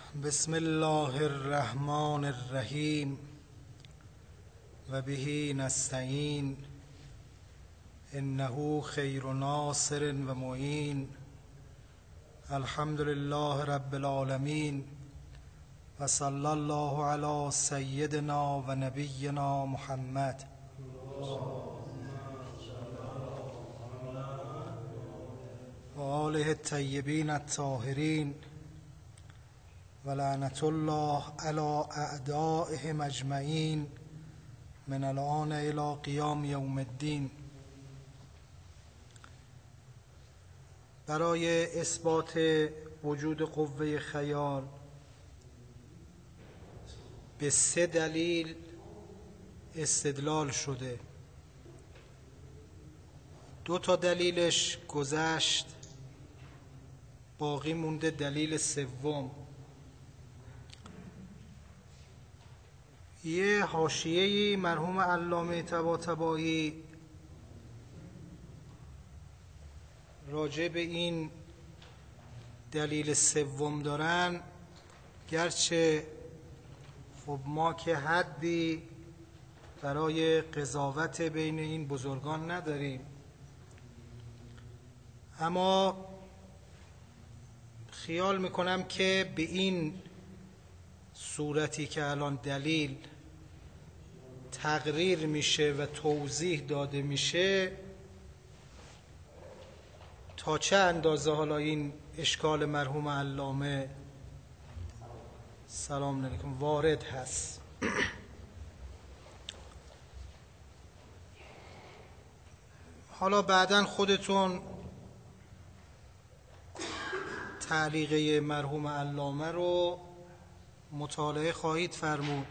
بسم الله الرحمن الرحیم و به نستعین انه خیر ناصر و معین. الحمد لله رب العالمین و صلی الله علی سیدنا و نبینا محمد. و آله الطیبین الطاهرین و لعنت الله علی اعدائهم اجمعین من الآن الی قیام یوم الدین. برای اثبات وجود قوه خیال به 3 دلیل استدلال شده. 2 تا دلیلش گذشت، باقی مونده دلیل سوم. یه حاشیه‌ای مرحوم علامه طباطبایی راجع به این دلیل سوم دارن، گرچه خب ما که حدی برای قضاوت بین این بزرگان نداریم، اما خیال میکنم که به این صورتی که الان دلیل تقریر میشه و توضیح داده میشه، تا چه اندازه حالا این اشکال مرحوم علامه سلام علیکم وارد هست. حالا بعداً خودتون تعلیقه مرحوم علامه رو مطالعه خواهید فرمود.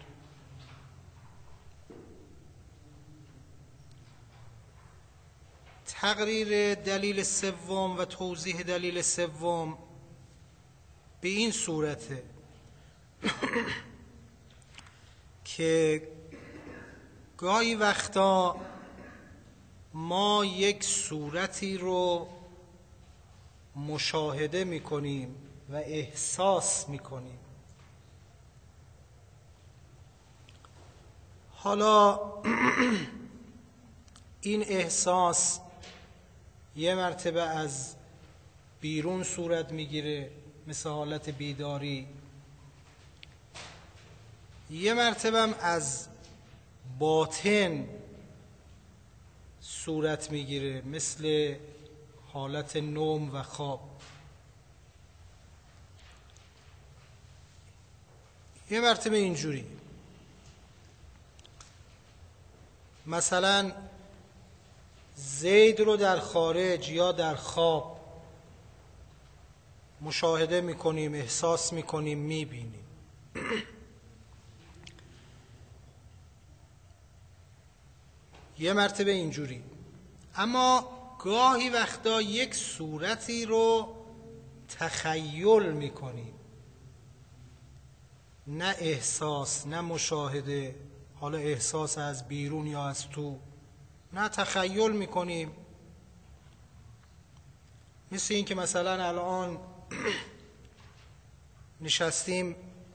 تقریر دلیل سوم و توضیح دلیل سوم به این صورته که گاهی وقتا ما یک صورتی رو مشاهده میکنیم و احساس میکنیم. حالا این احساس یه مرتبه از بیرون صورت میگیره مثل حالت بیداری، یه مرتبه هم از باطن صورت میگیره مثل حالت نوم و خواب. یه مرتبه اینجوری، مثلا زید رو در خارج یا در خواب مشاهده میکنیم، احساس میکنیم، میبینیم. یه مرتبه اینجوری. اما گاهی وقتا یک صورتی رو تخیل میکنیم، نه احساس نه مشاهده، حالا احساس از بیرون یا از تو، نه تخیل میکنیم. مثل این که مثلا الان نشستیم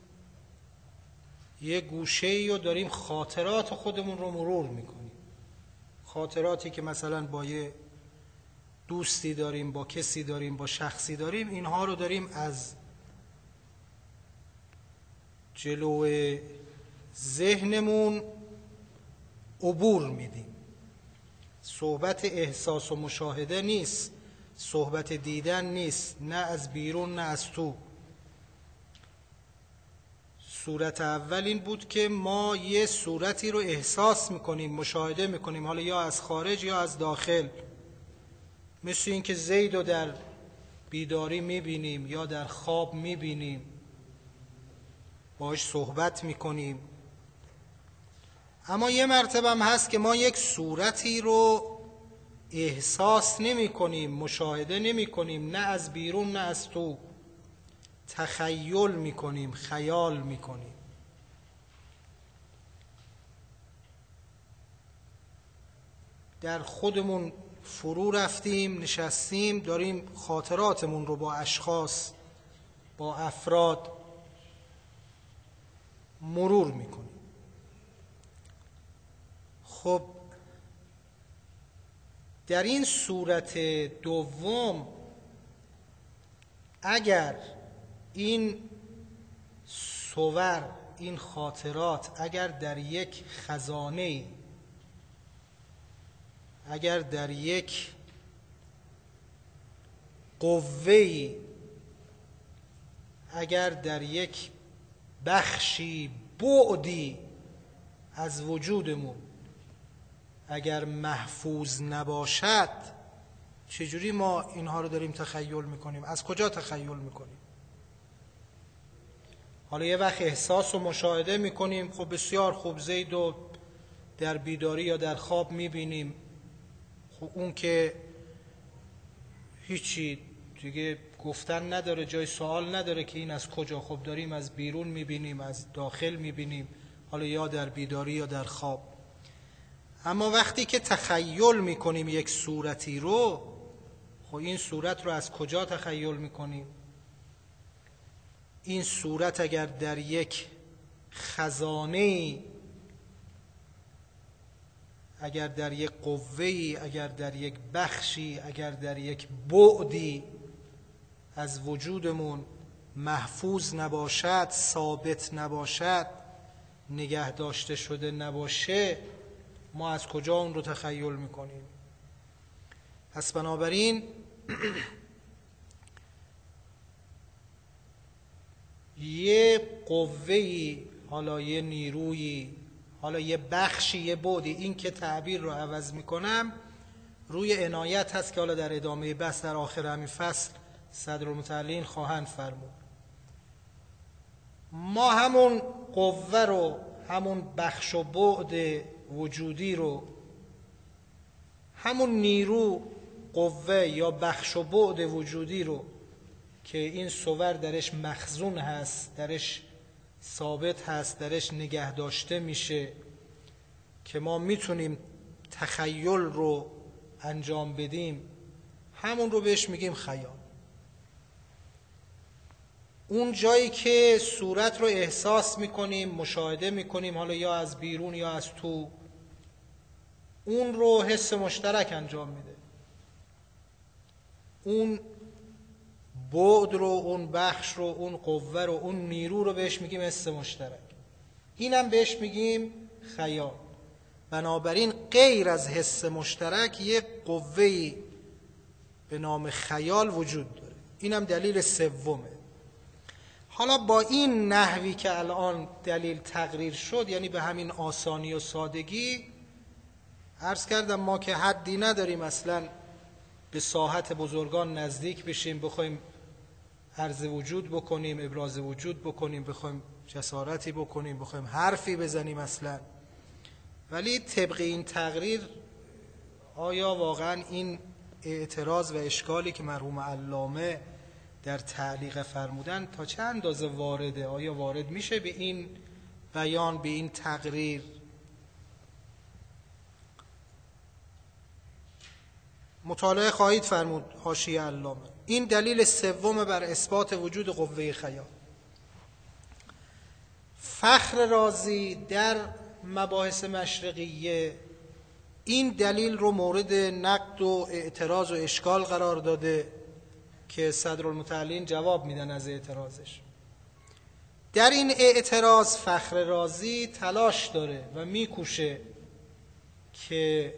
یه گوشه‌ای رو داریم خاطرات خودمون رو مرور میکنیم، خاطراتی که مثلا با یه دوستی داریم، با کسی داریم، با شخصی داریم، اینها رو داریم از جلو ذهنمون عبور میدیم. صحبت احساس و مشاهده نیست، صحبت دیدن نیست، نه از بیرون نه از تو. صورت اول این بود که ما یه صورتی رو احساس میکنیم، مشاهده میکنیم، حالا یا از خارج یا از داخل. مثل این که زید رو در بیداری میبینیم یا در خواب میبینیم، باهاش صحبت میکنیم. اما یه مرتبه هم هست که ما یک صورتی رو احساس نمی کنیم، مشاهده نمی کنیم، نه از بیرون نه از تو، تخیل می کنیم، خیال می کنیم. در خودمون فرو رفتیم، نشستیم، داریم خاطراتمون رو با اشخاص، با افراد مرور میکنیم. خب در این صورت دوم اگر این صور، این خاطرات اگر در یک خزانه، اگر در یک قوه‌ای، اگر در یک بخشی، بعدی از وجودمون اگر محفوظ نباشد، چجوری ما اینها رو داریم تخیل میکنیم؟ از کجا تخیل میکنیم؟ حالا یه وقت احساس و مشاهده میکنیم، خب بسیار خوب، زید و در بیداری یا در خواب میبینیم، خب اون که هیچی دیگه گفتن نداره، جای سوال نداره که این از کجا. خب داریم از بیرون میبینیم، از داخل میبینیم، حالا یا در بیداری یا در خواب. اما وقتی که تخیل میکنیم یک صورتی رو، خب این صورت رو از کجا تخیل میکنیم؟ این صورت اگر در یک خزانه، اگر در یک قوه‌ای، اگر در یک بخشی، اگر در یک بعدی از وجودمون محفوظ نباشد، ثابت نباشد، نگه داشته شده نباشه، ما از کجا اون رو تخیل میکنیم؟ پس بنابراین یه قوه‌ای، حالا یه نیرویی، حالا یه بخشی، یه بعدی، این که تعبیر رو عوض میکنم روی عنایت هست که حالا در ادامه بحث در آخر همین فصل صدرالمتعلین خواهند فرمود. ما همون قوه رو، همون بخش و بعد وجودی رو، همون نیرو، قوه یا بخش و بعد وجودی رو که این صور درش مخزون هست، درش ثابت هست، درش نگه داشته میشه، که ما میتونیم تخیل رو انجام بدیم، همون رو بهش میگیم خیال. اون جایی که صورت رو احساس میکنیم، مشاهده میکنیم، حالا یا از بیرون یا از تو، اون رو حس مشترک انجام میده. اون بعد رو، اون بخش رو، اون قوه رو، اون نیرو رو بهش میگیم حس مشترک. اینم بهش میگیم خیال. بنابراین غیر از حس مشترک یک قوه‌ای به نام خیال وجود داره. اینم دلیل سومه. حالا با این نحوی که الان دلیل تقریر شد، یعنی به همین آسانی و سادگی، عرض کردم ما که حدی نداریم اصلا به ساحت بزرگان نزدیک بشیم، بخوایم عرض وجود بکنیم، ابراز وجود بکنیم، بخوایم جسارتی بکنیم، بخوایم حرفی بزنیم اصلا. ولی طبق این تقریر آیا واقعا این اعتراض و اشکالی که مرحوم علامه در تعلیق فرمودن تا چه اندازه وارده؟ آیا وارد میشه به این بیان، به این تقریر؟ مطالعه خواهید فرمود حاشیه علامه. این دلیل سوم بر اثبات وجود قوه خیال. فخر رازی در مباحث مشرقیه این دلیل رو مورد نقد و اعتراض و اشکال قرار داده که صدرالمتعلین جواب میدن از اعتراضش. در این اعتراض فخر رازی تلاش داره و میکوشه که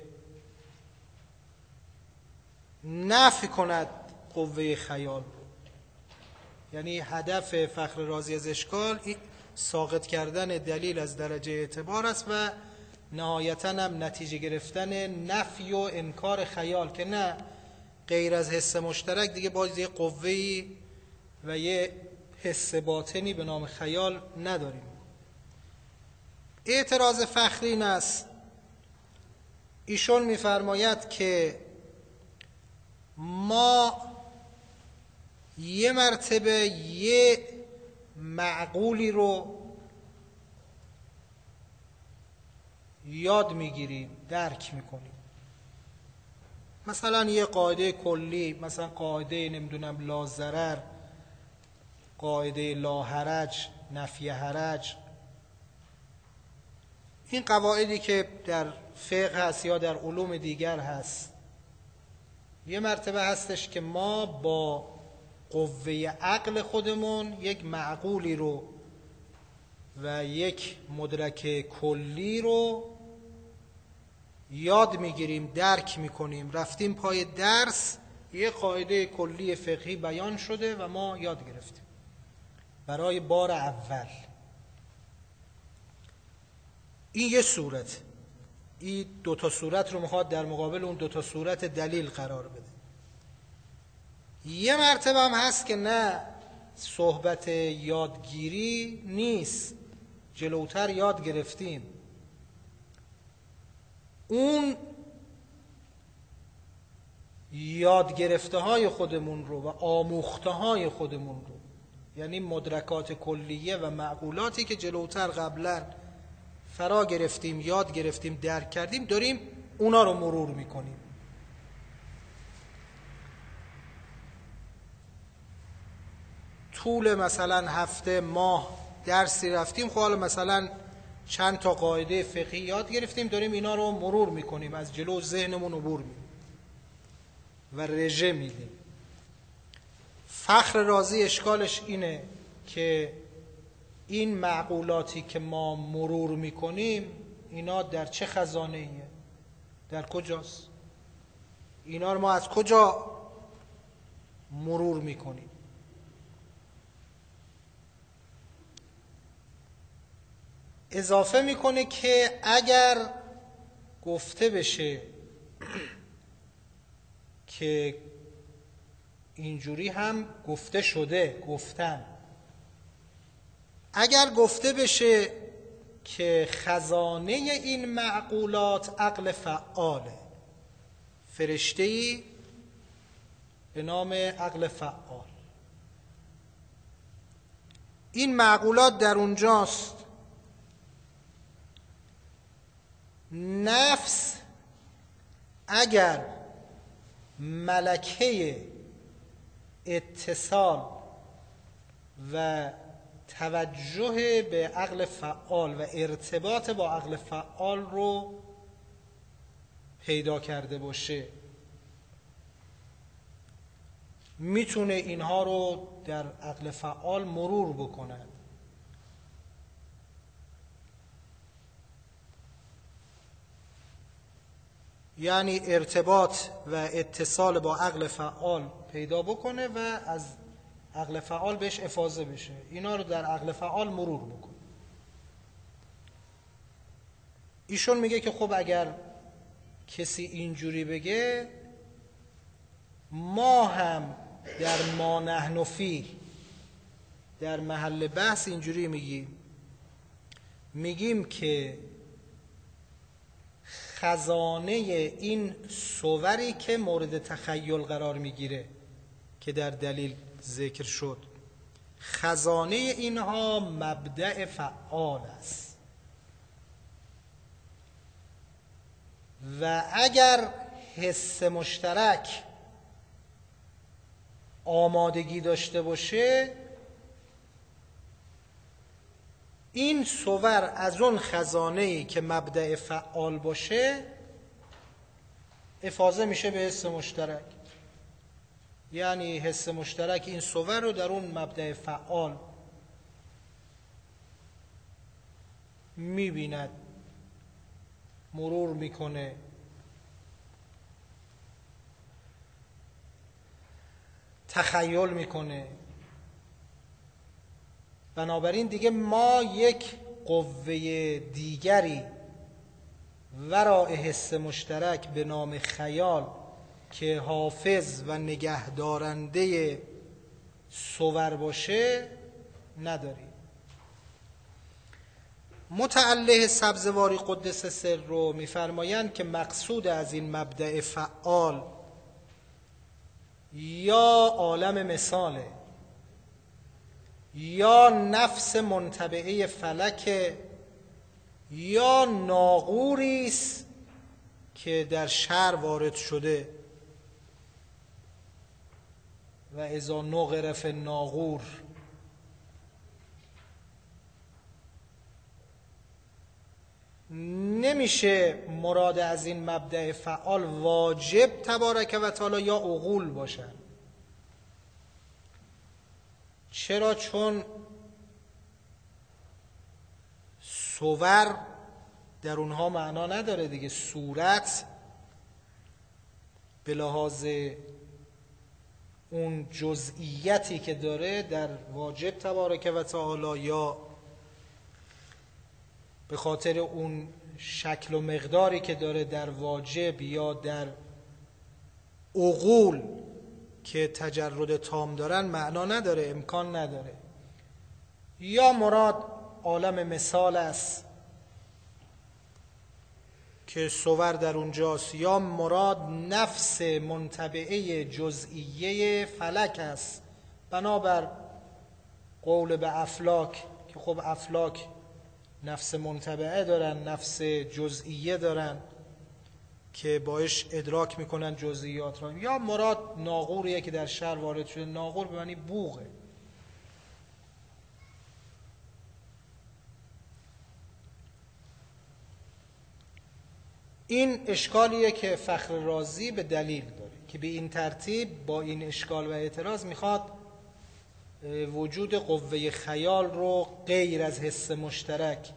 نفی کند قوه خیال رو. یعنی هدف فخر رازی از اشکال ساقط کردن دلیل از درجه اعتبار است و نهایتاً هم نتیجه گرفتن نفی و انکار خیال، که نه، غیر از حس مشترک دیگه باز یه قوه‌ای و یه حس باطنی به نام خیال نداریم. اعتراض فخری این است، ایشون می‌فرماید که ما یه مرتبه یه معقولی رو یاد میگیریم، درک میکنیم. مثلا یه قاعده کلی، مثلا قاعده نمیدونم لا ضرر، قاعده لا حرج، نفی حرج، این قواعدی که در فقه هست یا در علوم دیگر هست، یه مرتبه هستش که ما با قوه عقل خودمون یک معقولی رو و یک مدرک کلی رو یاد میگیریم، درک میکنیم، رفتیم پای درس، یه قاعده کلی فقهی بیان شده و ما یاد گرفتیم برای بار اول. این یه صورت، این دوتا صورت رو میخواد در مقابل اون دوتا صورت دلیل قرار بده. یه مرتبه هم هست که نه، صحبت یادگیری نیست، جلوتر یاد گرفتیم، اون یاد گرفته های خودمون رو و آموخته های خودمون رو، یعنی مدرکات کلیه و معقولاتی که جلوتر قبلا فرا گرفتیم، یاد گرفتیم، درک کردیم، داریم اونا رو مرور میکنیم. طول مثلا هفته، ماه درسی رفتیم، خب حالا مثلا چند تا قاعده فقهی یاد گرفتیم، داریم اینا رو مرور میکنیم، از جلو ذهنمون عبور میدیم و رژه میدیم. فخر رازی اشکالش اینه که این معقولاتی که ما مرور میکنیم، اینا در چه خزانه ایه؟ در کجاست؟ اینا رو ما از کجا مرور میکنیم؟ اضافه میکنه که اگر گفته بشه که اینجوری هم گفته شده، گفتن، اگر گفته بشه که خزانه این معقولات عقل فعاله، فرشته‌ای به نام عقل فعال، این معقولات در اونجاست، نفس اگر ملکه اتصال و توجه به عقل فعال و ارتباط با عقل فعال رو پیدا کرده باشه، میتونه اینها رو در عقل فعال مرور بکنه. یعنی ارتباط و اتصال با عقل فعال پیدا بکنه و از عقل فعال بهش افاضه بشه، اینا رو در عقل فعال مرور بکنه. ایشون میگه که خب اگر کسی اینجوری بگه، ما هم در ما نحن فیه در محل بحث اینجوری میگیم که خزانه این صوری که مورد تخیل قرار میگیره که در دلیل ذکر شد، خزانه اینها مبدأ فعال است و اگر حس مشترک آمادگی داشته باشه، این صور از اون خزانه‌ای که مبدأ فعال باشه افاضه میشه به حس مشترک. یعنی حس مشترک این صور رو در اون مبدأ فعال میبیند، مرور میکنه، تخیل میکنه. بنابراین دیگه ما یک قوه دیگری ورای حس مشترک به نام خیال که حافظ و نگهدارنده صور باشه نداریم. متعله سبزواری قدس سر رو میفرمایند که مقصود از این مبدأ فعال یا عالم مثاله، یا نفس منتبعه فلک، یا ناقوری است که در شرع وارد شده و اذا نقر فی الناقور. نمیشه مراد از این مبدأ فعال واجب تبارک و تعالی یا عقول باشن. چرا؟ چون صور در اونها معنا نداره دیگه. صورت به لحاظ اون جزئیتی که داره در واجب تبارک و تعالی یا به خاطر اون شکل و مقداری که داره در واجب یا در عقول که تجرد تام دارن معنا نداره، امکان نداره. یا مراد عالم مثال است که صور در اونجاست، یا مراد نفس منطبعه جزئیه فلک است، بنابر قول به افلاک که خب افلاک نفس منطبعه دارن، نفس جزئیه دارن که باعث ادراک میکنن جزئیات را. یا مراد ناقوریه که در شعر وارد شده. ناقور به معنی بوقه. این اشکالیه که فخر رازی به دلیل داره که به این ترتیب با این اشکال و اعتراض میخواد وجود قوه خیال رو غیر از حس مشترک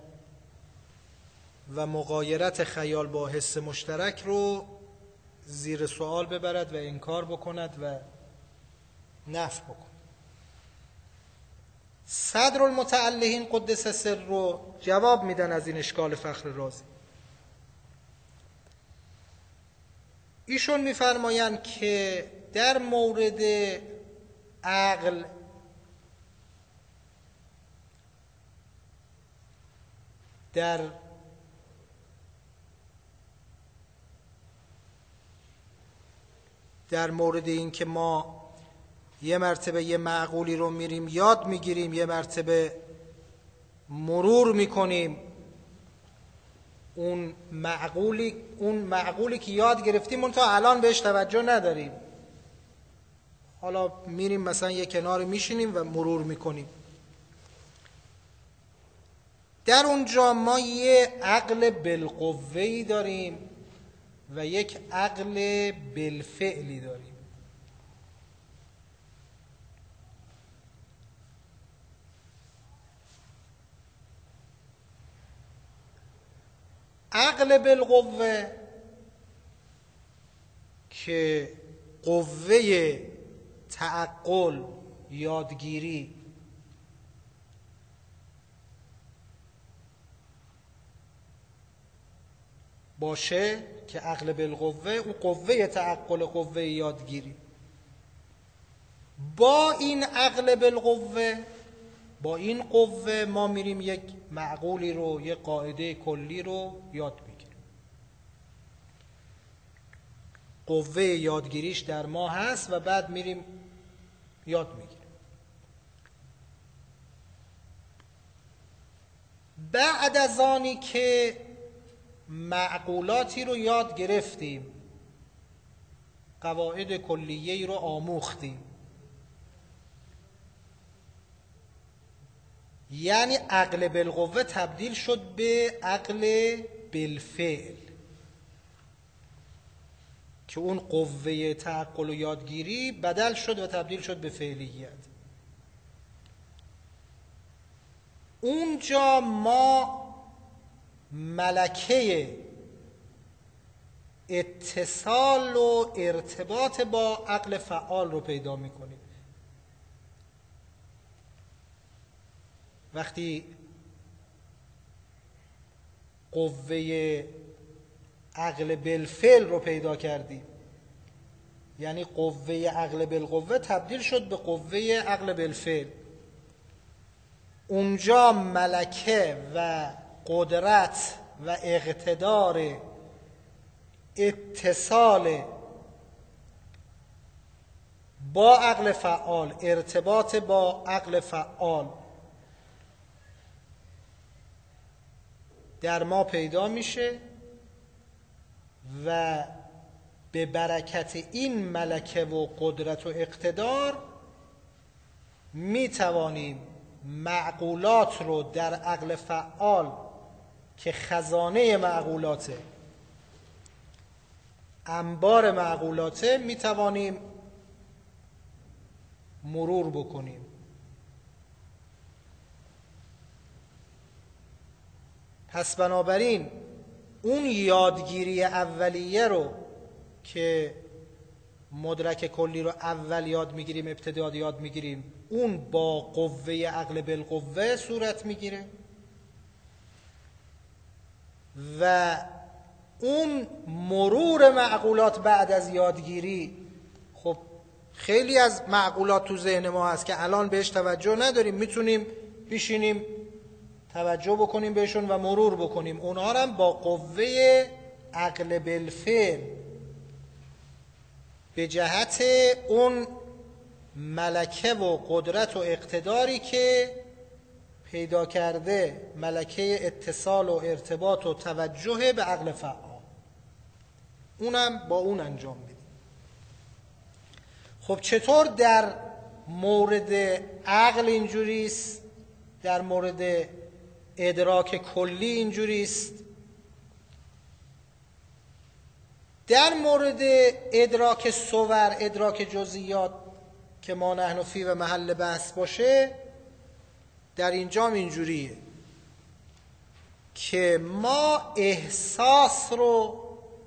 و مغایرت خیال با حس مشترک رو زیر سوال ببرد و انکار بکند و نفی بکند. صدر المتعلهین قدس سر رو جواب میدن از این اشکال فخر رازی. ایشون میفرمایند که در مورد عقل در مورد این که ما یه مرتبه یه معقولی رو میریم یاد میگیریم، یه مرتبه مرور میکنیم، اون معقولی که یاد گرفتیم اون تا الان بهش توجه نداریم، حالا میریم مثلا یه کنار میشینیم و مرور میکنیم. در اونجا ما یه عقل بالقوه‌ای داریم و یک عقل بالفعلی داریم. عقل بالقوه که قوه تعقل یادگیری باشه، که عقل بالقوه اون قوه تعقل قوه یادگیری، با این عقل بالقوه، با این قوه ما میریم یک معقولی رو، یک قاعده کلی رو یاد میگیریم. قوه یادگیریش در ما هست و بعد میریم یاد میگیریم. بعد از آنی که معقولاتی رو یاد گرفتیم، قواعد کلیه‌ای رو آموختیم، یعنی عقل بالقوه تبدیل شد به عقل بالفعل، که اون قوه تعقل و یادگیری بدل شد و تبدیل شد به فعلیت. اونجا ما ملکه اتصال و ارتباط با عقل فعال رو پیدا میکنیم. وقتی قوه عقل بالفعل رو پیدا کردیم، یعنی قوه عقل بالقوه تبدیل شد به قوه عقل بالفعل، اونجا ملکه و قدرت و اقتدار اتصال با عقل فعال، ارتباط با عقل فعال در ما پیدا میشه و به برکت این ملکه و قدرت و اقتدار می توانیم معقولات رو در عقل فعال که خزانه معقولاته، انبار معقولاته، میتوانیم مرور بکنیم. پس بنابراین اون یادگیری اولیه رو که مدرک کلی رو اول یاد میگیریم، ابتدا یاد میگیریم، اون با قوه عقل بالقوه صورت میگیره و اون مرور معقولات بعد از یادگیری، خب خیلی از معقولات تو ذهن ما هست که الان بهش توجه نداریم، میتونیم بشینیم توجه بکنیم بهشون و مرور بکنیم. اونها هم با قوه عقل بالفعل به جهت اون ملکه و قدرت و اقتداری که پیدا کرده، ملکه اتصال و ارتباط و توجه به عقل فعال، اونم با اون انجام میدیم. خب چطور در مورد عقل اینجوریست، در مورد ادراک کلی اینجوریست؟ در مورد ادراک صور، ادراک جزئیات که ما نحن فی و محل بحث باشه، در اینجام اینجوریه که ما احساس رو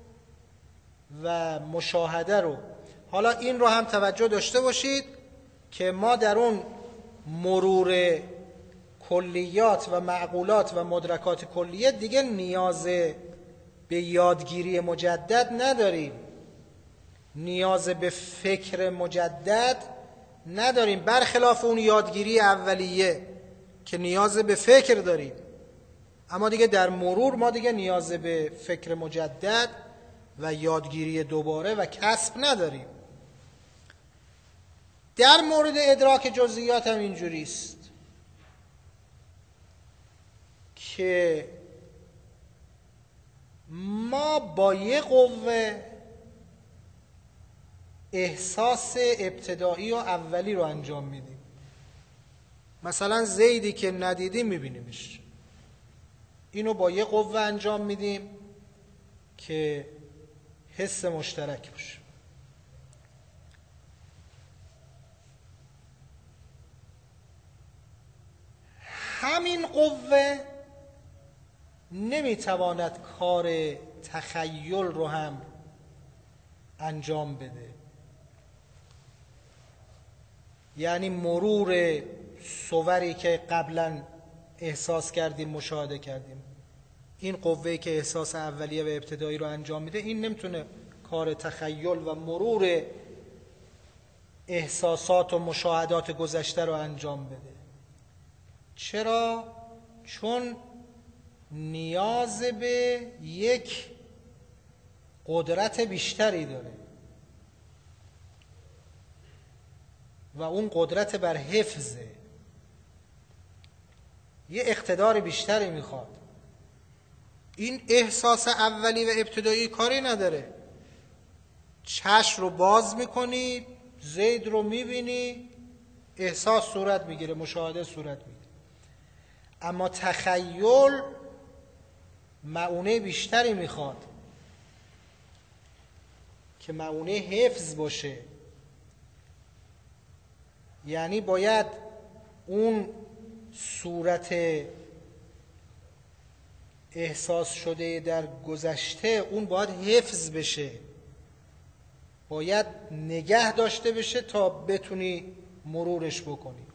و مشاهده رو، حالا این رو هم توجه داشته باشید که ما در اون مرور کلیات و معقولات و مدرکات کلیه دیگه نیاز به یادگیری مجدد نداریم، نیاز به فکر مجدد نداریم، برخلاف اون یادگیری اولیه که نیاز به فکر داریم. اما دیگه در مرور ما دیگه نیاز به فکر مجدد و یادگیری دوباره و کسب نداریم. در مورد ادراک جزئیات هم اینجوریست که ما با یه قوه احساس ابتدایی و اولی رو انجام میدیم. مثلا زیدی که ندیدیم میبینیمش، اینو با یه قوه انجام میدیم که حس مشترک باشه. همین قوه نمیتواند کار تخیل رو هم انجام بده، یعنی مرور صوری که قبلا احساس کردیم، مشاهده کردیم، این قوه‌ای که احساس اولیه و ابتدایی رو انجام میده، این نمیتونه کار تخیل و مرور احساسات و مشاهدات گذشته رو انجام بده. چرا؟ چون نیاز به یک قدرت بیشتری داره و اون قدرت بر حفظه، یه اقتدار بیشتری میخواد. این احساس اولی و ابتدایی کاری نداره. چشم رو باز میکنی، زید رو میبینی، احساس صورت میگیره، مشاهده صورت میگیره. اما تخیل معونه بیشتری میخواد که معونه حفظ باشه، یعنی باید اون صورت احساس شده در گذشته اون باید حفظ بشه، باید نگه داشته بشه تا بتونی مرورش بکنی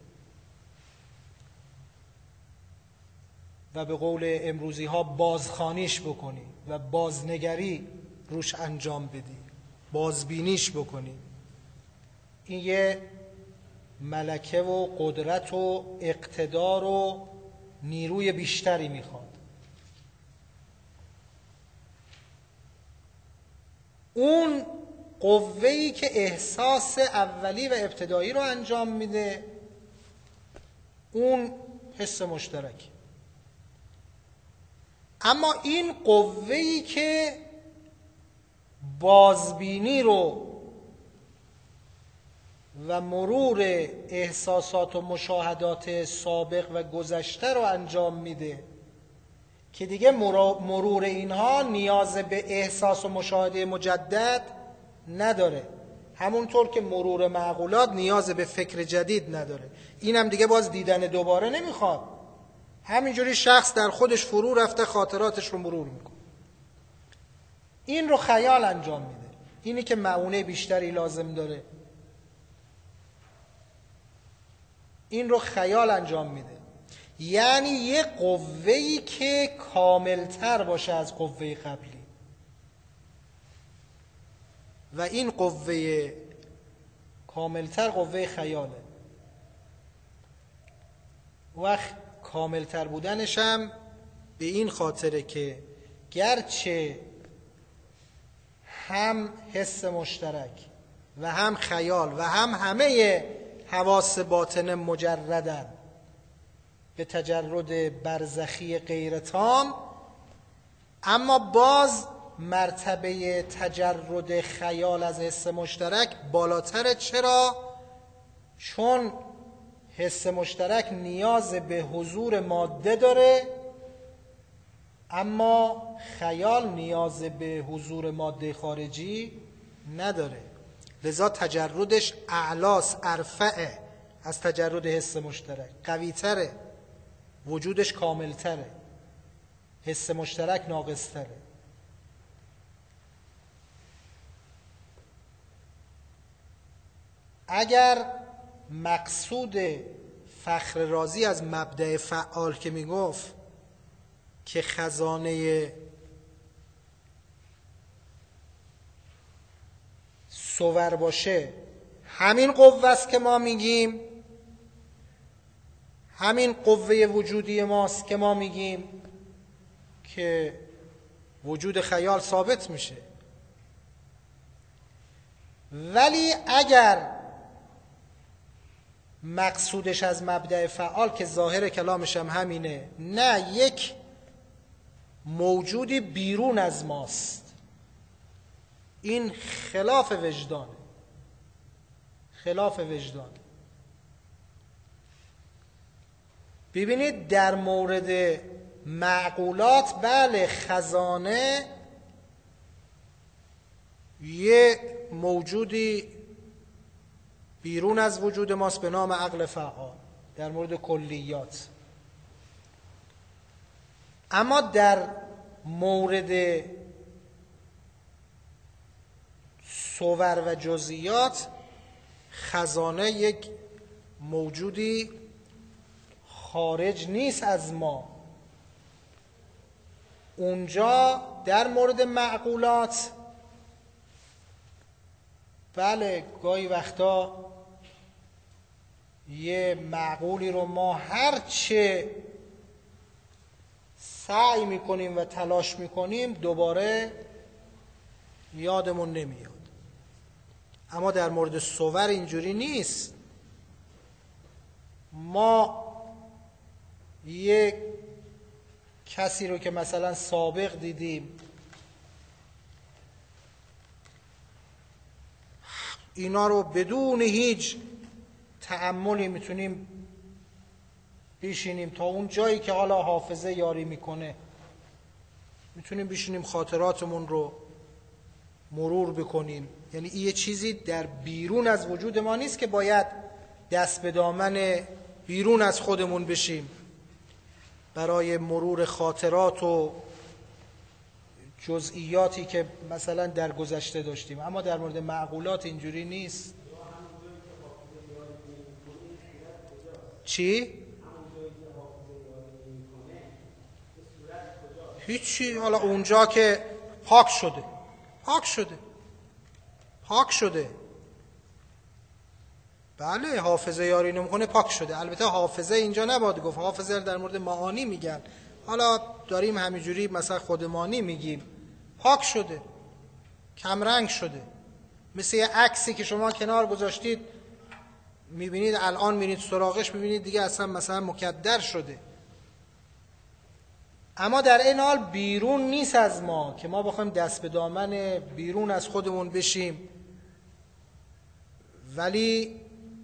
و به قول امروزی ها بازخوانیش بکنی و بازنگری روش انجام بدی، بازبینیش بکنی. این یه ملکه و قدرت و اقتدار و نیروی بیشتری میخواد. اون قوه‌ای که احساس اولی و ابتدایی رو انجام میده، اون حس مشترک. اما این قوه‌ای که بازبینی رو و مرور احساسات و مشاهدات سابق و گذشته رو انجام میده که دیگه مرور اینها نیاز به احساس و مشاهده مجدد نداره، همونطور که مرور معقولات نیاز به فکر جدید نداره. اینم دیگه باز دیدن دوباره نمیخواد، همینجوری شخص در خودش فرو رفته خاطراتش رو مرور میکنه. این رو خیال انجام میده، اینی که معونه بیشتری لازم داره، این رو خیال انجام میده. یعنی یه قوه‌ای که کاملتر باشه از قوه قبلی، و این قوه کاملتر قوه خیاله. وقت کاملتر بودنش هم به این خاطره که گرچه هم حس مشترک و هم خیال و هم همه حواس باطنه مجردن به تجرد برزخی غیر تام، اما باز مرتبه تجرد خیال از حس مشترک بالاتره. چرا؟ چون حس مشترک نیاز به حضور ماده داره، اما خیال نیاز به حضور ماده خارجی نداره، لذا تجردش اعلاس ارفعه از تجرد حس مشترک، قویتره، وجودش کاملتره، حس مشترک ناقصتره. اگر مقصود فخر رازی از مبدأ فعال که میگفت که خزانه صور باشه همین قوه است که ما میگیم، همین قوه وجودی ماست که ما میگیم که وجود خیال ثابت میشه، ولی اگر مقصودش از مبدأ فعال که ظاهر کلامش هم همینه، نه یک موجودی بیرون از ماست، این خلاف وجدانه، خلاف وجدان. ببینید در مورد معقولات بله خزانه یه موجودی بیرون از وجود ماست به نام عقل فعال در مورد کلیات، اما در مورد صور و جزئیات خزانه یک موجودی خارج نیست از ما. اونجا در مورد معقولات بله گاهی وقتا یه معقولی رو ما هرچه سعی میکنیم و تلاش میکنیم دوباره یادمون نمیاد، اما در مورد صور اینجوری نیست. ما یک کسی رو که مثلا سابق دیدیم، اینا رو بدون هیچ تأملی میتونیم بشینیم تا اون جایی که حالا حافظه یاری میکنه، میتونیم بشینیم خاطراتمون رو مرور بکنیم. یعنی این یه چیزی در بیرون از وجود ما نیست که باید دست به دامن بیرون از خودمون بشیم برای مرور خاطرات و جزئیاتی که مثلا در گذشته داشتیم، اما در مورد معقولات اینجوری نیست. چی؟ هیچی، حالا اونجا که پاک شده بله حافظه یاری نمیکنه پاک شده. البته حافظه اینجا نباید گفت، حافظه در مورد معانی میگن، حالا داریم همینجوری مثلا خودمانی میگیم. پاک شده، کمرنگ شده، مثل یه عکسی که شما کنار گذاشتید میبینید الان میرید سراغش میبینید دیگه اصلا مثلا مکدر شده، اما در این حال بیرون نیست از ما که ما بخوایم دست به دامن بیرون از خودمون بشیم. ولی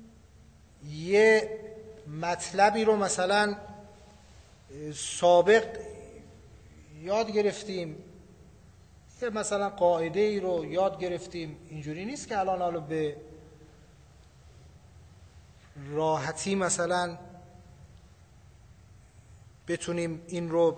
یه مطلبی رو مثلا سابق یاد گرفتیم، یه مثلا قاعده ای رو یاد گرفتیم. اینجوری نیست که الان حالا به راحتی مثلا بتونیم این رو،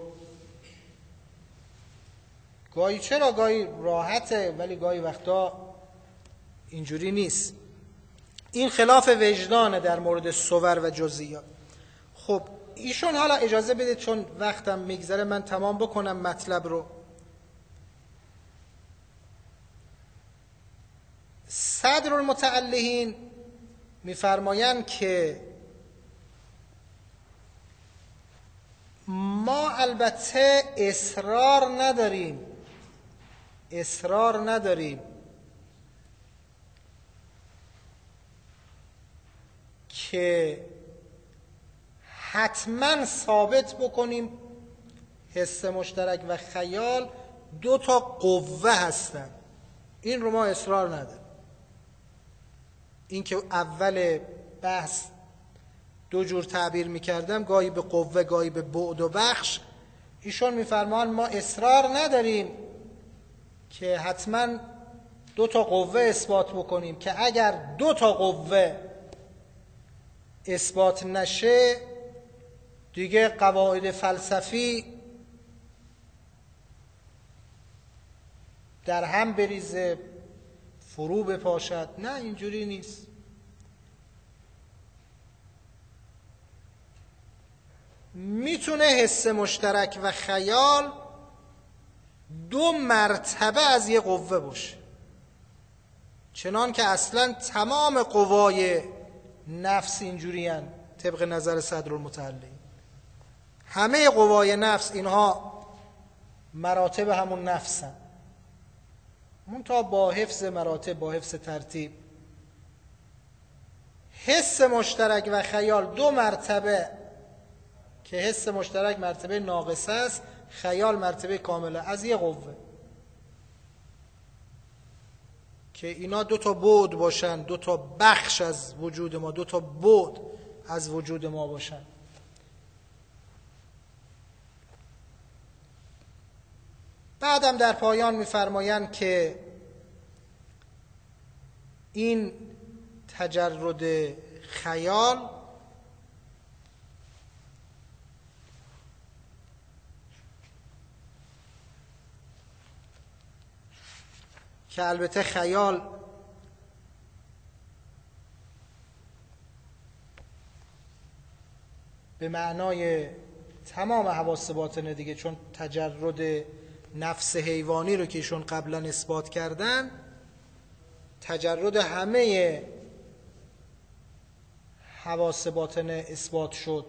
گاهی چرا گاهی راحته ولی گاهی وقتا اینجوری نیست. این خلاف وجدانه در مورد صور و جزئیات. خب ایشون، حالا اجازه بدید چون وقتم میگذره من تمام بکنم مطلب رو. صدر المتعلهین میفرمایند که ما البته اصرار نداریم که حتما ثابت بکنیم حس مشترک و خیال دو تا قوه هستن. این رو ما اصرار نداریم. این که اول بحث دو جور تعبیر میکردم، گاهی به قوه گاهی به بعد و بخش، ایشون میفرمان ما اصرار نداریم که حتما دو تا قوه اثبات بکنیم، که اگر دو تا قوه اثبات نشه دیگه قواعد فلسفی در هم بریزه، فرو بپاشد. نه، اینجوری نیست. میتونه حس مشترک و خیال دو مرتبه از یه قوه باشه، چنان که اصلا تمام قوای نفس اینجوری هن. طبق نظر صدر المتعلهین همه قوای نفس اینها مراتب همون نفسن، منتها با حفظ مراتب، با حفظ ترتیب. حس مشترک و خیال دو مرتبه، که حس مشترک مرتبه ناقصه است، خیال مرتبه کامله از یه قوه، که اینا دو تا بعد باشن، دو تا بخش از وجود ما، دو تا بعد از وجود ما باشن. بعدم در پایان می‌فرمایند که این تجرد خیال که البته خیال به معنای تمام حواس باطنه دیگه، چون تجرد نفس حیوانی رو که ایشون قبلا اثبات کردن، تجرد همه حواس باطنه اثبات شد.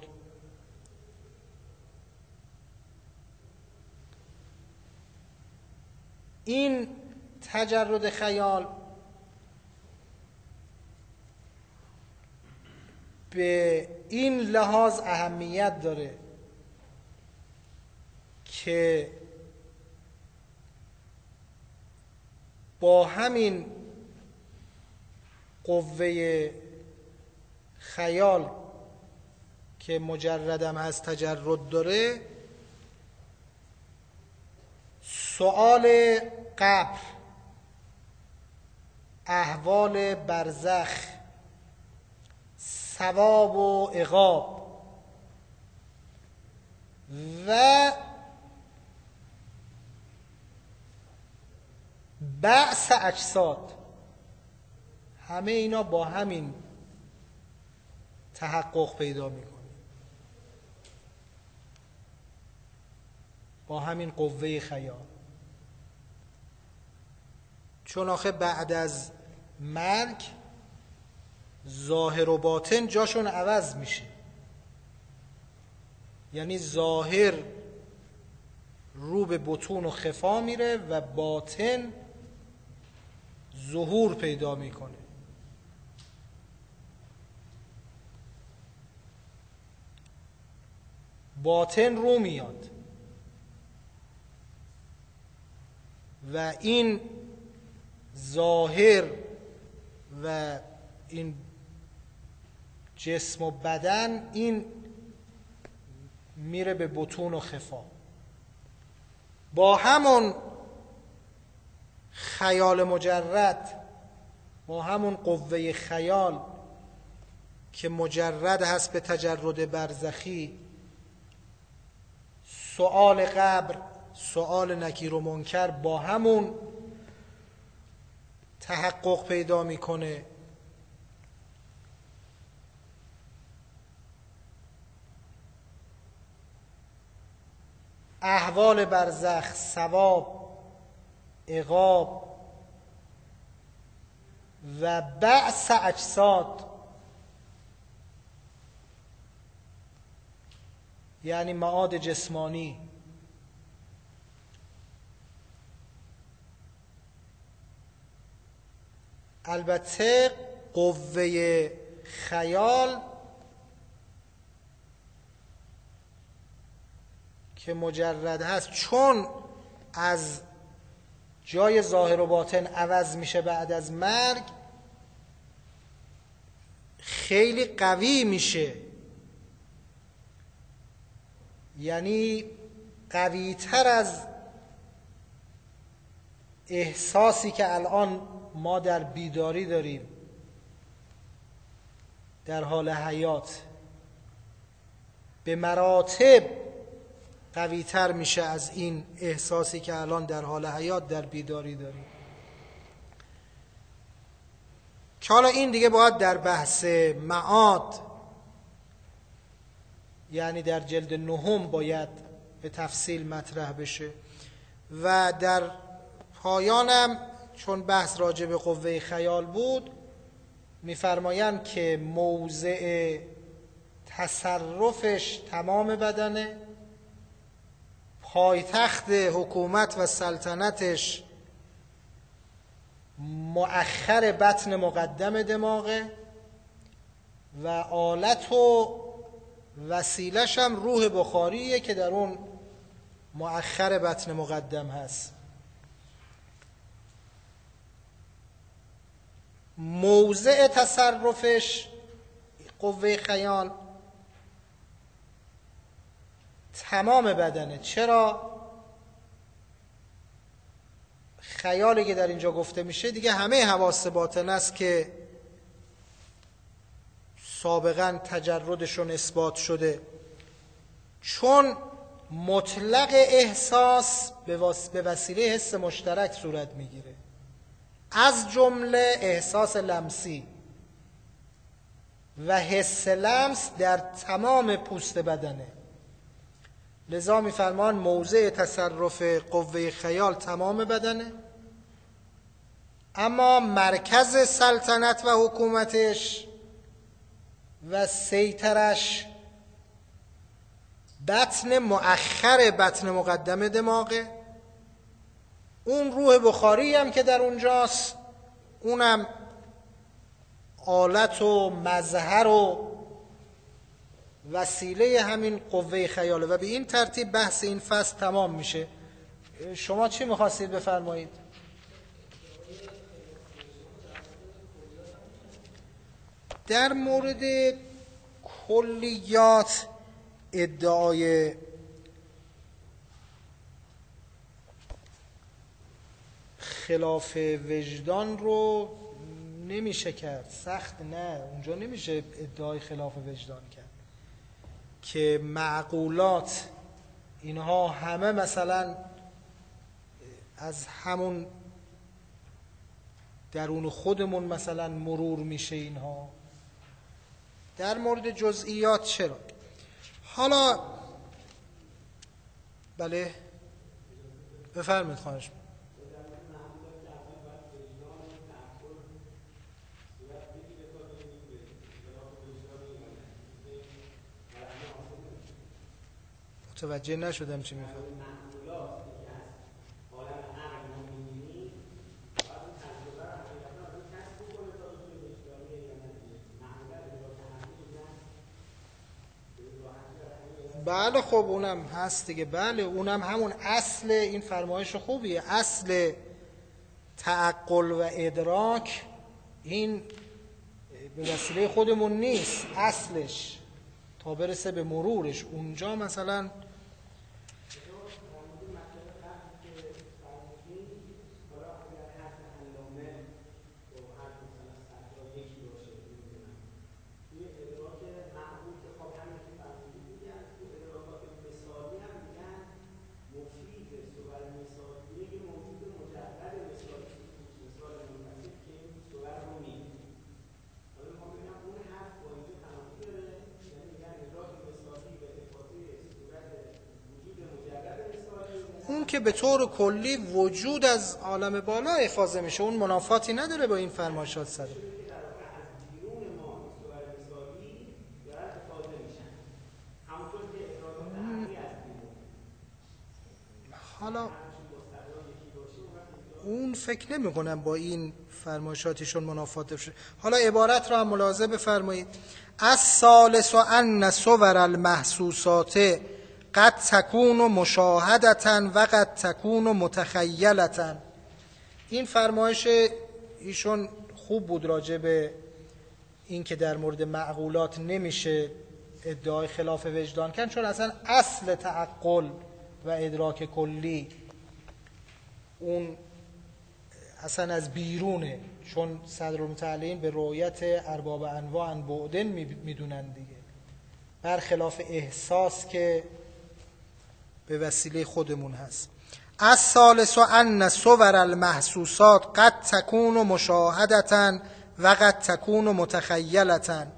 این تجرد خیال به این لحاظ اهمیت داره که با همین قوه خیال که مجردم از تجرد داره، سؤال قبر، احوال برزخ، ثواب و عقاب و بعث اجساد، همه اینا با همین تحقق پیدا میکنه، با همین قوه خیال. چون آخه بعد از مرگ ظاهر و باطن جاشون عوض میشه، یعنی ظاهر رو به بطون و خفا میره و باطن ظهور پیدا میکنه. باطن رو میاد و این ظاهر و این جسم و بدن این میره به بطون و خفا. با همون خیال مجرد، با همون قوه خیال که مجرد هست به تجرد برزخی، سؤال قبر، سؤال نکیر و منکر با همون تحقق پیدا میکنه. احوال برزخ، ثواب، عقاب و بعث اجساد، یعنی معاد جسمانی. البته قوه خیال که مجرد هست، چون از جای ظاهر و باطن عوض میشه بعد از مرگ، خیلی قوی میشه، یعنی قوی تر از احساسی که الان ما در بیداری داریم در حال حیات، به مراتب قوی تر میشه از این احساسی که الان در حال حیات در بیداری داریم. که حالا این دیگه باید در بحث معاد، یعنی در جلد 9 باید به تفصیل مطرح بشه. و در پایانم چون بحث راجع به قوه خیال بود، میفرمایند که موضع تصرفش تمام بدنه، پایتخت حکومت و سلطنتش مؤخر بطن مقدم دماغه و آلت و وسیلش هم روح بخاریه که در اون مؤخر بطن مقدم هست. موضع تصرفش قوه خیال تمام بدنه. چرا؟ خیالی که در اینجا گفته میشه دیگه همه حواس باطن است که سابقا تجردشون اثبات شده، چون مطلق احساس به وسیله حس مشترک صورت میگیره، از جمله احساس لمسی و حس لمس در تمام پوست بدنه. لذا میفرمان موضع تصرف قوه خیال تمام بدنه، اما مرکز سلطنت و حکومتش و سیطرش بطن مؤخر بطن مقدم دماغه. اون روح بخاری هم که در اونجاست، اونم آلت و مظهر و وسیله همین قوه خیاله. و به این ترتیب بحث این فصل تمام میشه. شما چی میخواستید بفرمایید؟ در مورد کلیات ادعای خلاف وجدان رو نمیشه کرد، سخت نه، اونجا نمیشه ادعای خلاف وجدان کرد که معقولات اینها همه مثلا از همون درون خودمون مثلا مرور میشه. اینها در مورد جزئیات چرا؟ حالا بله بفرمایید خواهش. متوجه نشدم چی میخواد. بله خب اونم هست دیگه. بله اونم همون اصل این فرمایش خوبیه. اصل تعقل و ادراک این به وسیله خودمون نیست، اصلش تا برسه به مرورش. اونجا مثلا که به طور کلی وجود از عالم بالا افاضه میشه، اون منافاتی نداره با این فرمایشات صدر. حالا اون فکر نمی کنم با این فرمایشاتشون منافات بشه. حالا عبارت را هم ملاحظه بفرمایید. الثالث ان صور المحسوسات قد تکون مشاهدة و قد تکون متخیلة. این فرمایش ایشون خوب بود راجع به این که در مورد معقولات نمیشه ادعای خلاف وجدان کن، چون اصلا اصل تعقل و ادراک کلی اون اصلا از بیرونه، چون صدرالمتعلین به رؤیت ارباب انواع عن بعدن میدونن دیگه، برخلاف احساس که به وسیله خودمون هست. الثالث ان صور المحسوسات قد تکون مشاهدة و قد تکون متخیلة.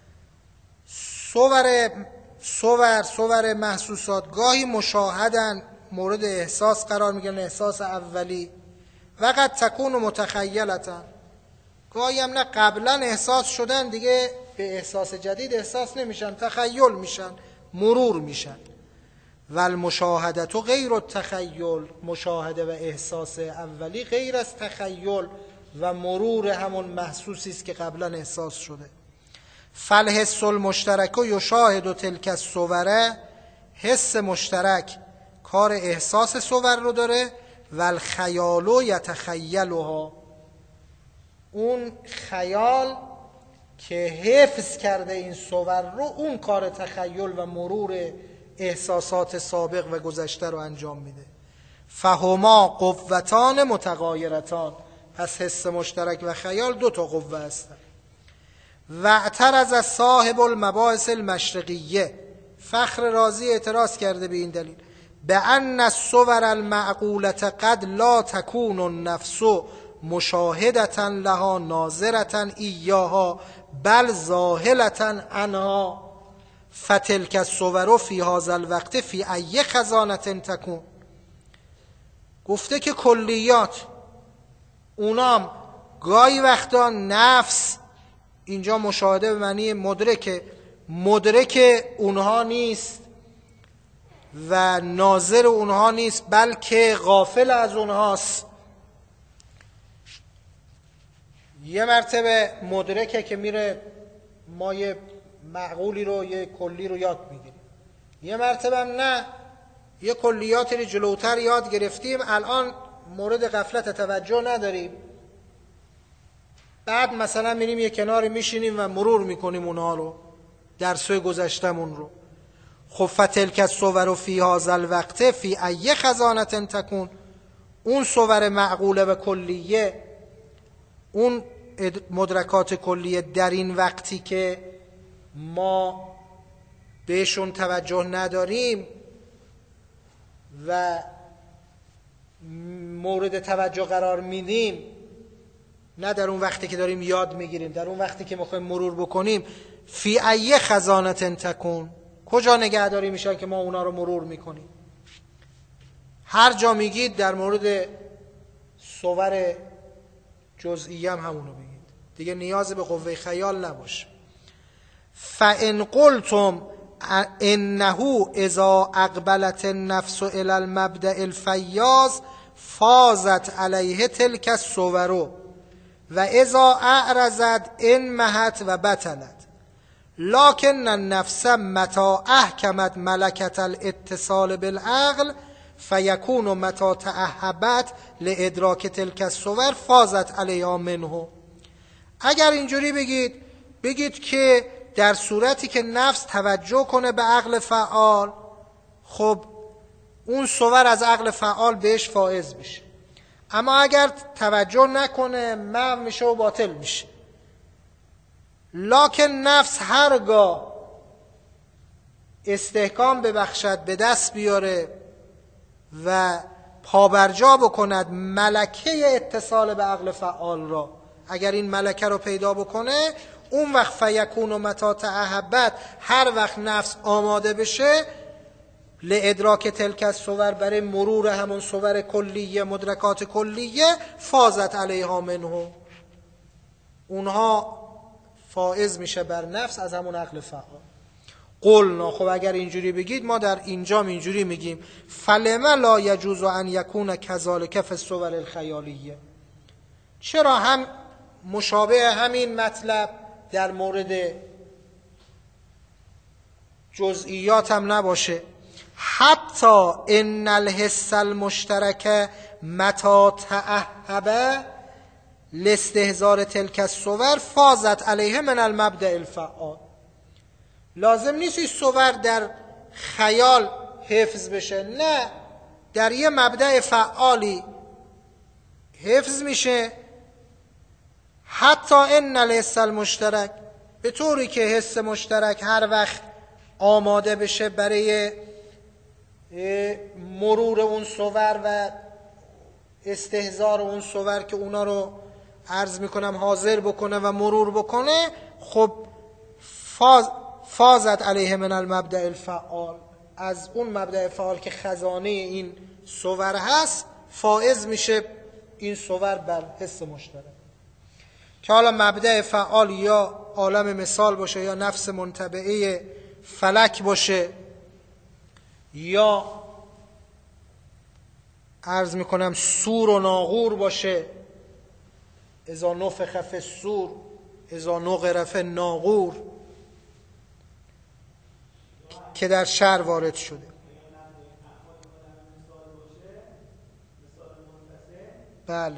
صور محسوسات گاهی مشاهدن، مورد احساس قرار میگیرن، احساس اولی، و قد تکون متخیلة، گاهی هم نه قبلا احساس شدن دیگه به احساس جدید احساس نمیشن، تخیل میشن، مرور میشن. و المشاهده تو غیر التخیل، مشاهده و احساس اولی غیر از تخیل و مرور همون محسوسی است که قبلا احساس شده. فالحس المشترک یشاهد تلک الصور، حس مشترک کار احساس صور رو داره. و الخیال یتخیلها، اون خیال که حفظ کرده این صور رو، اون کار تخیل و مرور احساسات سابق و گذشته رو انجام میده. فهما قوتان متغایرتان، پس حس مشترک و خیال دو تا قوه هستن. و اعترض صاحب المباحث المشرقیه، فخر رازی اعتراض کرده به این دلیل، به ان الصور المعقولة قد لا تكون النفس مشاهدة لها ناظرة ایاها بل ذاهلة عنها فتلك الصور فی هذا الوقت فی ای خزانة تکون. گفته که کلیات اونام گاهی وقتا نفس، اینجا مشاهده به معنی مدرک اونها نیست و ناظر اونها نیست، بلکه غافل از اونهاست. یه مرتبه مدرکه که میره ما یه معقولی رو، یه کلی رو یاد میگیریم، یه مرتبه هم نه، یه کلیاتی رو جلوتر یاد گرفتیم، الان مورد غفلت توجه نداریم، بعد مثلا میریم یه کناری میشینیم و مرور میکنیم اونها رو، درسای گذشتمون رو. خب فتلک الصور فی هذا الوقت فی ای خزانة تکون، اون صور معقوله و کلیه، اون مدرکات کلیه در این وقتی که ما بهشون توجه نداریم و مورد توجه قرار میدیم، نه در اون وقتی که داریم یاد میگیریم، در اون وقتی که میخوایم مرور بکنیم، فی ای خزانة تکون، کجا نگهداری میشن که ما اونا رو مرور میکنیم؟ هر جا میگید در مورد صور جزئی هم همونو بگید دیگه، نیاز به قوه خیال نباشه. فَإِنْ قُلْتُمْ إِنَّهُ اذا اقبلت النفس الى المبدأ الفیاض فازت علیه تلک الصور و اذا اعرضت انمحت و بطلت لكن النفس متى احکمت ملکت الاتصال بالعقل فیکون متى تعهبت لادراک تلک الصور فازت علیها منه. اگر اینجوری بگید که در صورتی که نفس توجه کنه به عقل فعال، خب اون صور از عقل فعال بهش فائز بشه، اما اگر توجه نکنه محو میشه و باطل میشه. لکن نفس هرگاه استحکام ببخشد، به دست بیاره و پابرجا بکند ملکه اتصال به عقل فعال را، اگر این ملکه رو پیدا بکنه، اون وقت فیکون و متی تعهبت، هر وقت نفس آماده بشه، لادراک تلک الصور، برای مرور همون صور کلیه، مدرکات کلیه، فازت علیها منه، اونها فائز میشه بر نفس از همون عقل فعال. قلنا، خب اگر اینجوری بگید ما در اینجام اینجوری میگیم فلما لا یجوز ان یکون کذالک فی الصور الخیالیه، چرا هم مشابه همین مطلب در مورد جزئیات هم نباشه؟ حتی ان الحس المشترک متى تعهب لاستحضار تلک الصور فازت علیه من المبدأ الفعال. لازم نیست این صور در خیال حفظ بشه، نه، در یه مبدأ فعالی حفظ میشه. حتی ان الحس المشترک، به طوری که حس مشترک هر وقت آماده بشه برای مرور اون صور و استحضار اون صور که اونا رو عرض میکنم حاضر بکنه و مرور بکنه، خب فازت علیه من المبدأ الفعال، از اون مبدأ فعال که خزانه این صور هست فائز میشه این صور بر حس مشترک. که حالا مبدأ فعال یا عالم مثال باشه، یا نفس منطبعه فلک باشه، یا عرض میکنم سور و ناغور باشه، اذا نفخ فی الصور اذا نقر فی الناقور که در شعر وارد شده. بله،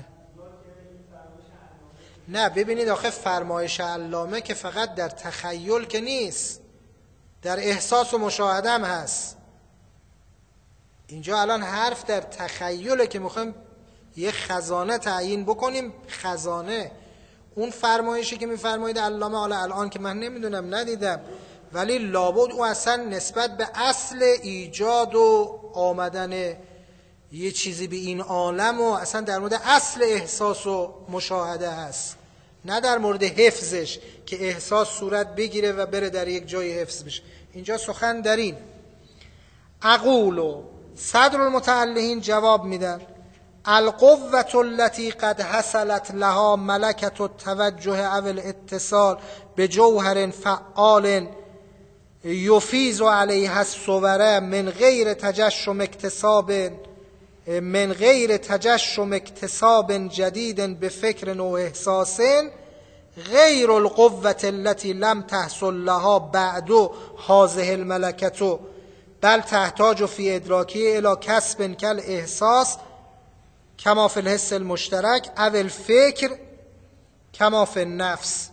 نه ببینید آخه فرمایش علامه که فقط در تخیل که نیست، در احساس و مشاهده هم هست. اینجا الان حرف در تخیله که میخوایم یه خزانه تعیین بکنیم. خزانه اون فرمایشی که میفرمایید علامه، حالا الان که من نمیدونم ندیدم، ولی لابد او اصلا نسبت به اصل ایجاد و آمدن یه چیزی به این عالم و اصلا در مورد اصل احساس و مشاهده هست، نه در مورد حفظش که احساس صورت بگیره و بره در یک جای حفظ بشه. اینجا سخن در این. اقول صدر المتعلهین جواب میدن القوة التي قد حصلت لها ملكة التوجه او الاتصال بجوهر فعال يفيز عليها الصور من غير تجشم اكتساب جديد بفكر و احساس غير القوة التي لم تحصل لها بعد هذه الملكة بل تحتاج في ادراكه الى كسب كالاحساس كما في الحس المشترك او الفکر كما في النفس.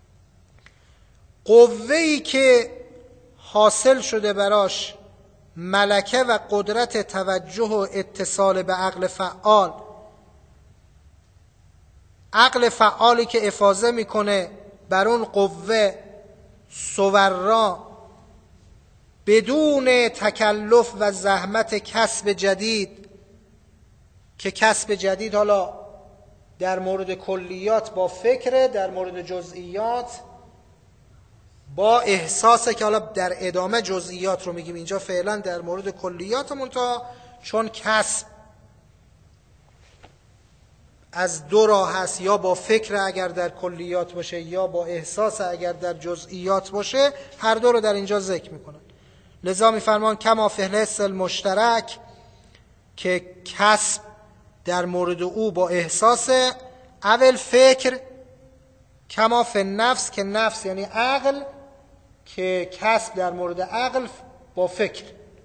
قوه‌ای که حاصل شده براش ملکه و قدرت توجه و اتصال به عقل فعال، عقل فعالی که افاضه میکنه بر اون قوه صور را بدون تکلف و زحمت کسب جدید، که کسب جدید حالا در مورد کلیات با فکره، در مورد جزئیات با احساسه که حالا در ادامه جزئیات رو میگیم. اینجا فعلا در مورد کلیاتمون، تا چون کسب از دو راه هست، یا با فکر اگر در کلیات باشه یا با احساس اگر در جزئیات باشه، هر دو رو در اینجا ذکر میکنن. لذا میفرمان کما فی الحس المشترک، که کسب در مورد او با احساس، اول فکر کما فی النفس، که نفس یعنی عقل، که کسب در مورد عقل با فکر.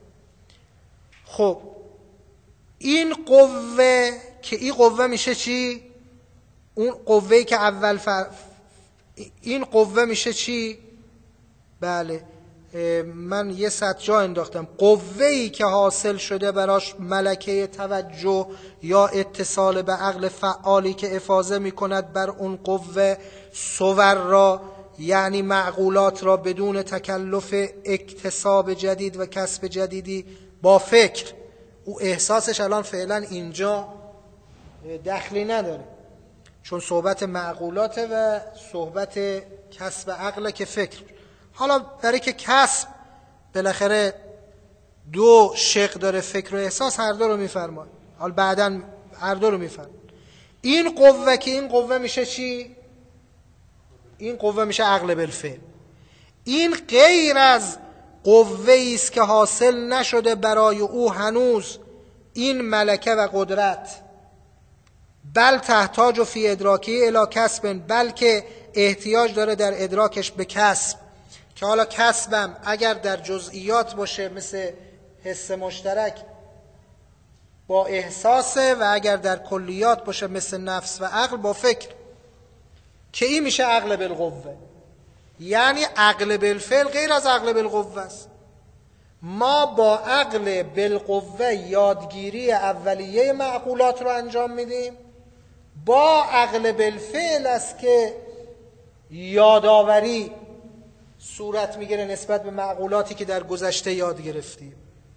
خب این قوه، که این قوه میشه چی؟ اون قوه‌ای که اول این قوه میشه چی؟ بله، من یه سطر جا انداختم. قوه‌ای که حاصل شده براش ملکه توجه یا اتصال به عقل فعالی که افاضه میکند بر اون قوه صور را، یعنی معقولات را بدون تکلف اکتساب جدید و کسب جدیدی با فکر. او احساسش الان فعلا اینجا دخلی نداره، چون صحبت معقولاته و صحبت کسب عقل که فکر. حالا برای که کسب بالاخره دو شق داره، فکر و احساس، هر دو رو میفرماد. حالا بعداً هر دو رو میفرماد. این قوه که این قوه میشه چی؟ این قوه میشه عقل بالفعل. این غیر از قوه‌ای است که حاصل نشده برای او هنوز این ملکه و قدرت، بل تحتاج فی ادراکی الی کسب، بلکه احتیاج داره در ادراکش به کسب، که حالا کسبم اگر در جزئیات باشه مثل حس مشترک با احساسه، و اگر در کلیات باشه مثل نفس و عقل با فکر، که این میشه عقل بالقوه. یعنی عقل بالفعل غیر از عقل بالقوه است. ما با عقل بالقوه یادگیری اولیه معقولات رو انجام میدیم، با عقل بالفعل است که یادآوری صورت میگیره نسبت به معقولاتی که در گذشته یاد گرفتیم،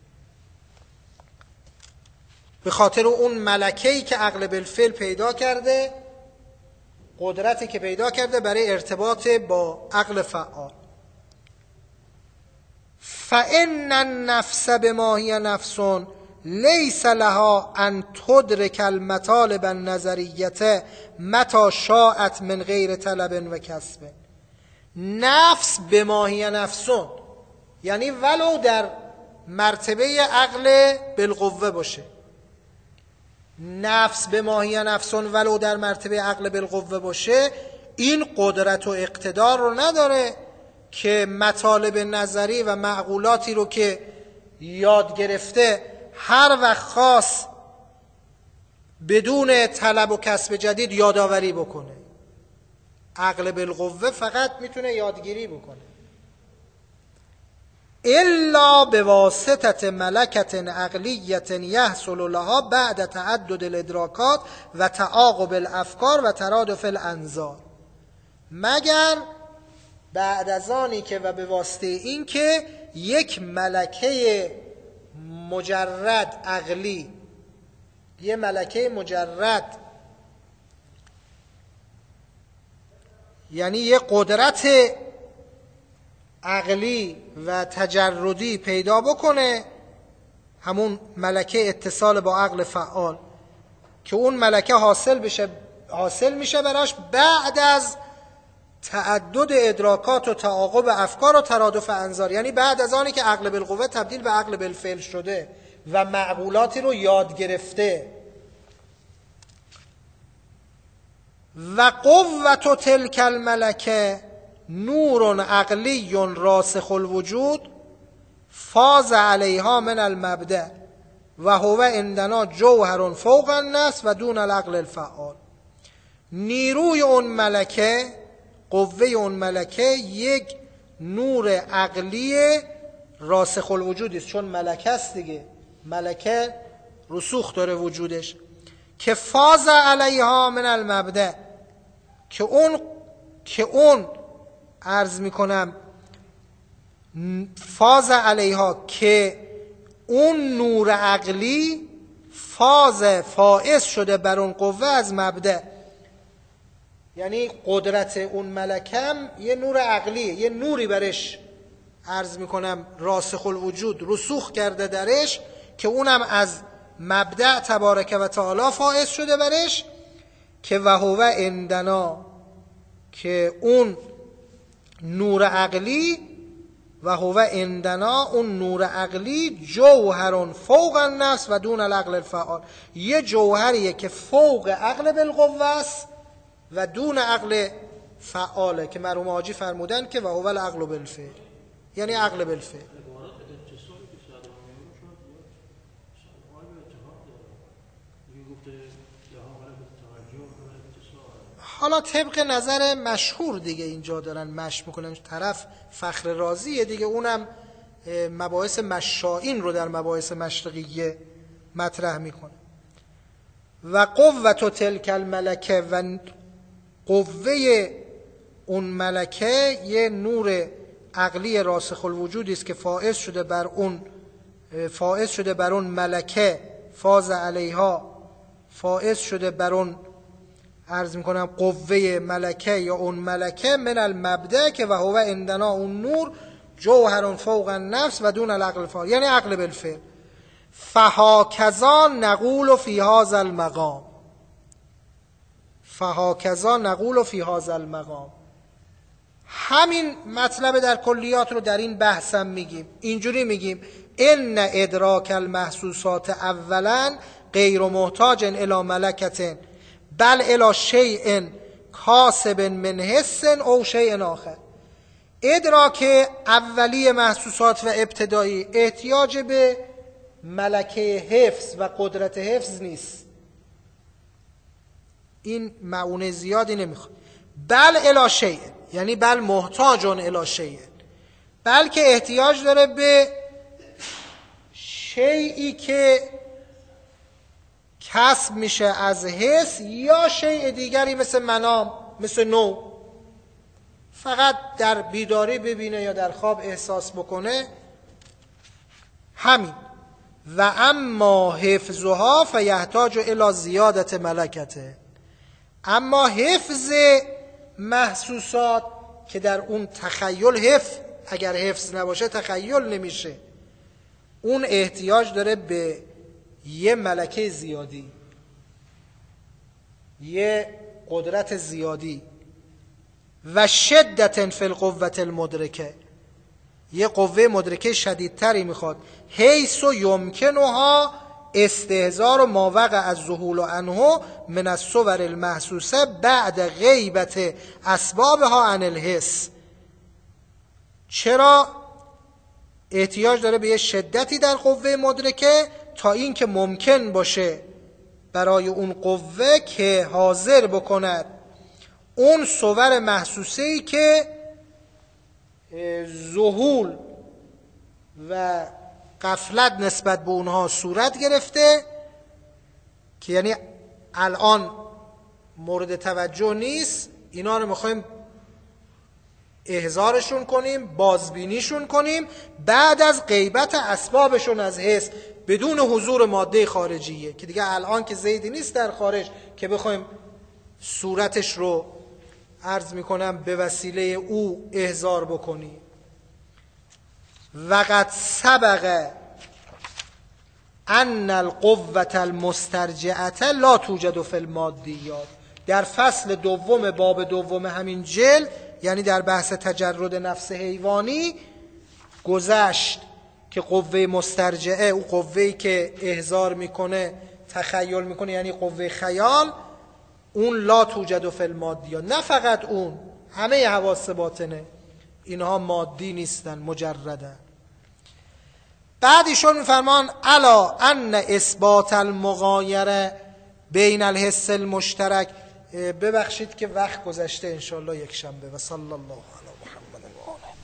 به خاطر اون ملکه‌ای که عقل بالفعل پیدا کرده، قدرتی که پیدا کرده برای ارتباط با عقل فعال. فَإِنَّ النَّفْسَ بِمَا هِیَ نَفْسٌ لَيْسَ لَهَا أَن تُدْرِكَ الْمَطَالِبَ النَّظَرِیَّةَ مَتَى شَاءَتْ من غیر طلب و کسب. نفس بما هی نفس، یعنی ولو در مرتبه عقل بالقوه باشه، نفس بما هی نفس ولو در مرتبه عقل بالقوه باشه، این قدرت و اقتدار رو نداره که مطالب نظری و معقولاتی رو که یاد گرفته هر وقت خاص بدون طلب و کسب جدید یادآوری بکنه. عقل بالقوه فقط میتونه یادگیری بکنه. الا بواسطه ملکه عقلیه یحصل لها بعد تعدد الادراکات و تعاقب الافکار و ترادف الانظار، مگر بعد از آنی که و به واسطه این که یک ملکه مجرد عقلی، یه ملکه مجرد یعنی یه قدرت عقلی و تجردی پیدا بکنه، همون ملکه اتصال با عقل فعال، که اون ملکه حاصل میشه براش بعد از تعدد ادراکات و تعاقب افکار و ترادف انظار، یعنی بعد از آنی که عقل بالقوه تبدیل به عقل بالفعل شده و معقولاتی رو یاد گرفته. و قوت تلک الملکه نور عقلی راسخ الوجود فاز علیها من المبدأ و هو عندنا جوهر فوق النفس و دون العقل الفعال. نیروی اون ملکه، قوه اون ملکه یک نور عقلی راسخ الوجود است، چون ملکه است دیگه، ملکه رسوخ داره وجودش، که فاز علیها من المبدأ، که اون عرض میکنم فاز علیها، که اون نور عقلی فائز شده بر اون قوه از مبدأ، یعنی قدرت اون ملکم یه نور عقلیه، یه نوری برش عرض میکنم راسخ الوجود رسوخ کرده درش، که اونم از مبدأ تبارک و تعالی فائز شده برش، که و هو عندنا، که اون نور عقلی و هو عندنا، اون نور عقلی جوهر فوق النفس و دون العقل الفعال، یه جوهریه که فوق عقل بالقوه است و دون عقل فعاله، که مرحوم حاجی فرمودن که و هو العقل بالفعل، یعنی عقل بالفعل. حالا طبق نظر مشهور دیگه اینجا دارن مشی میکنن، طرف فخر رازیه دیگه، اونم مباحث مشائین رو در مباحث مشرقیه مطرح میکنه. و قوت تلک الملکه، و قوه اون ملکه یه نور عقلی راسخ الوجودی است که فائز شده بر اون ملکه، فاز علیها، فائز شده بر اون عرض میکنم قوه ملکه یا اون ملکه من المبدأ، که و هو عندنا، اون نور جوهر فوق النفس و دون العقل الفعال، یعنی عقل بالفعل. فهاکذا نقول فی هذا المقام، فهاکذا نقول فی هذا المقام. همین مطلب در کلیات رو در این بحثم میگیم. اینجوری میگیم ان ادراک المحسوسات اولا غیر محتاج الی ملکت بل الی شیء کاسب من حس او شیء آخر. ادراک اولی محسوسات و ابتدایی احتیاج به ملکه حفظ و قدرت حفظ نیست، این معونه زیادی نمیخواد. بل الی شیء، یعنی بل محتاجون الی شیء، بلکه احتیاج داره به شیئی که کسب میشه از حس یا شیء دیگری مثل منام، مثل نو، فقط در بیداری ببینه یا در خواب احساس بکنه، همین. و اما حفظها فیحتاج الی زیادت ملکته، اما حفظ محسوسات که در اون تخیل حفظ، اگر حفظ نباشه تخیل نمیشه، اون احتیاج داره به یه ملکه زیادی، یه قدرت زیادی. و شدت فی القوة المدرکه، یه قوه مدرکه شدیدتری میخواد. حیث و یمکنها استحضار ما وقع از ذهول عنه من الصور المحسوسه بعد غیبت اسبابها عن الحس. چرا احتیاج داره به یه شدتی در قوه مدرکه؟ تا این که ممکن باشه برای اون قوه که حاضر بکند اون صور محسوسه‌ای که ذهول و غفلت نسبت به اونها صورت گرفته، که یعنی الان مورد توجه نیست، اینا رو میخوایم احضارشون کنیم، بازبینیشون کنیم بعد از غیبت اسبابشون از حس، بدون حضور ماده خارجیه، که دیگه الان که زیدی نیست در خارج که بخوایم صورتش رو عرض میکنم به وسیله او احضار بکنیم. وقد سبق ان القوة المسترجعة لا توجد فی المادیات. در فصل دوم باب دوم همین جلد، یعنی در بحث تجرد نفس حیوانی، گذشت که قوه مسترجعه، او قوه‌ای که احضار میکنه، تخیل میکنه، یعنی قوه خیال، اون لا توجد فی المادیات. نه فقط اون، همه حواس باطنه اینها مادی نیستن، مجردن. بعد ایشون میفرمان الا ان اثبات المغایره بین الحس المشترک. ببخشید که وقت گذشته، انشاءالله یک شنبه. و صلی الله